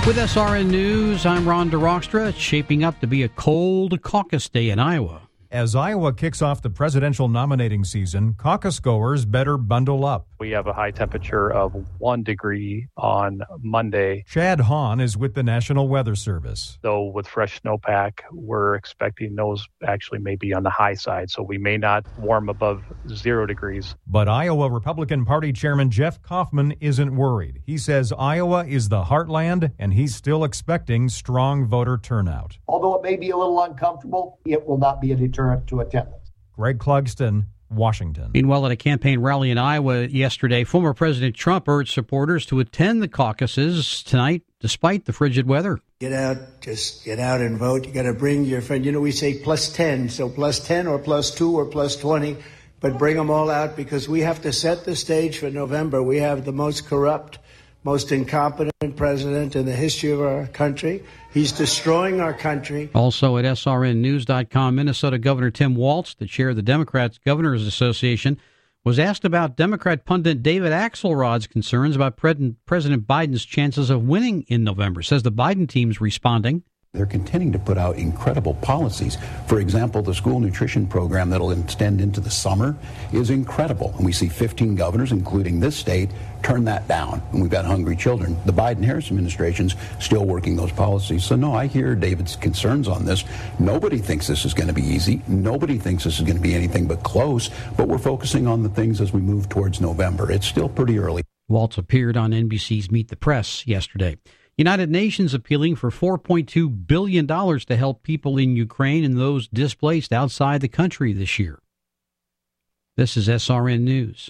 With SRN News, I'm Ron DeRockstra. It's shaping up to be a cold caucus day in Iowa. As Iowa kicks off the presidential nominating season, caucus goers better bundle up. We have a high temperature of 1 degree on Monday. Chad Hahn is with the National Weather Service. Though with fresh snowpack, we're expecting those actually may be on the high side, so we may not warm above 0 degrees. But Iowa Republican Party Chairman Jeff Kaufman isn't worried. He says Iowa is the heartland, and he's still expecting strong voter turnout. Although it may be a little uncomfortable, it will not be a deterrent to attendance. Greg Clugston, Washington. Meanwhile, at a campaign rally in Iowa yesterday, former President Trump urged supporters to attend the caucuses tonight despite the frigid weather. Get out, just get out and vote. You got to bring your friend. You know, we say plus 10, so plus 10 or plus 2 or plus 20, but bring them all out because we have to set the stage for November. We have the most corrupt, most incompetent president in the history of our country. He's destroying our country. Also at srnnews.com, Minnesota Governor Tim Walz, the chair of the Democrats Governors Association, was asked about Democrat pundit David Axelrod's concerns about President Biden's chances of winning in November. Says the Biden team's responding. They're continuing to put out incredible policies. For example, the school nutrition program that'll extend into the summer is incredible. And we see 15 governors, including this state, turn that down. And we've got hungry children. The Biden-Harris administration's still working those policies. So, no, I hear David's concerns on this. Nobody thinks this is going to be easy. Nobody thinks this is going to be anything but close. But we're focusing on the things as we move towards November. It's still pretty early. Walz appeared on NBC's Meet the Press yesterday. United Nations appealing for $4.2 billion to help people in Ukraine and those displaced outside the country this year. This is SRN News.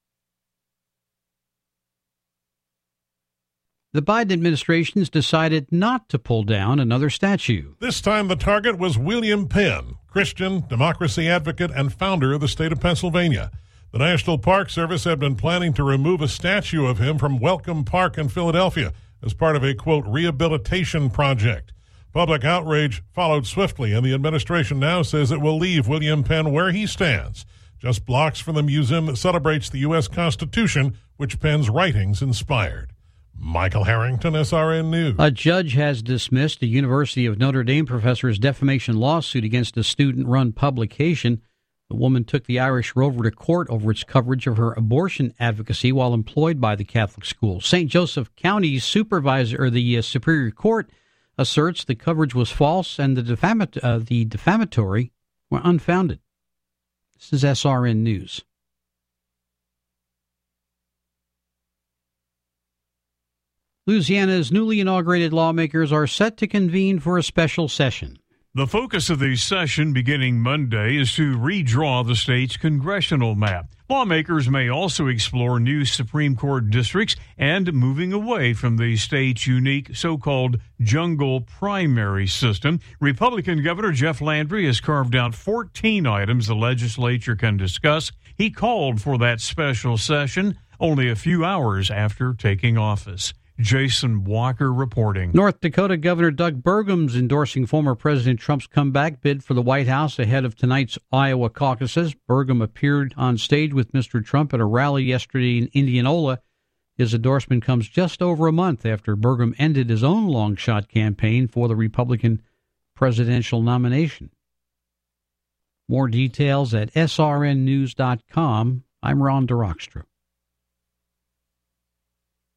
The Biden administration's decided not to pull down another statue. This time the target was William Penn, Christian, democracy advocate, and founder of the state of Pennsylvania. The National Park Service had been planning to remove a statue of him from Welcome Park in Philadelphia as part of a, quote, rehabilitation project. Public outrage followed swiftly, and the administration now says it will leave William Penn where he stands, just blocks from the museum that celebrates the U.S. Constitution, which Penn's writings inspired. Michael Harrington, SRN News. A judge has dismissed a University of Notre Dame professor's defamation lawsuit against a student-run publication. The woman took the Irish Rover to court over its coverage of her abortion advocacy while employed by the Catholic school. St. Joseph County's the Superior Court asserts the coverage was false and the defamatory were unfounded. This is SRN News. Louisiana's newly inaugurated lawmakers are set to convene for a special session. The focus of the session beginning Monday is to redraw the state's congressional map. Lawmakers may also explore new Supreme Court districts and moving away from the state's unique so-called jungle primary system. Republican Governor Jeff Landry has carved out 14 items the legislature can discuss. He called for that special session only a few hours after taking office. Jason Walker reporting. North Dakota Governor Doug Burgum's endorsing former President Trump's comeback bid for the White House ahead of tonight's Iowa caucuses. Burgum appeared on stage with Mr. Trump at a rally yesterday in Indianola. His endorsement comes just over a month after Burgum ended his own long-shot campaign for the Republican presidential nomination. More details at srnnews.com. I'm Ron DeRockstra.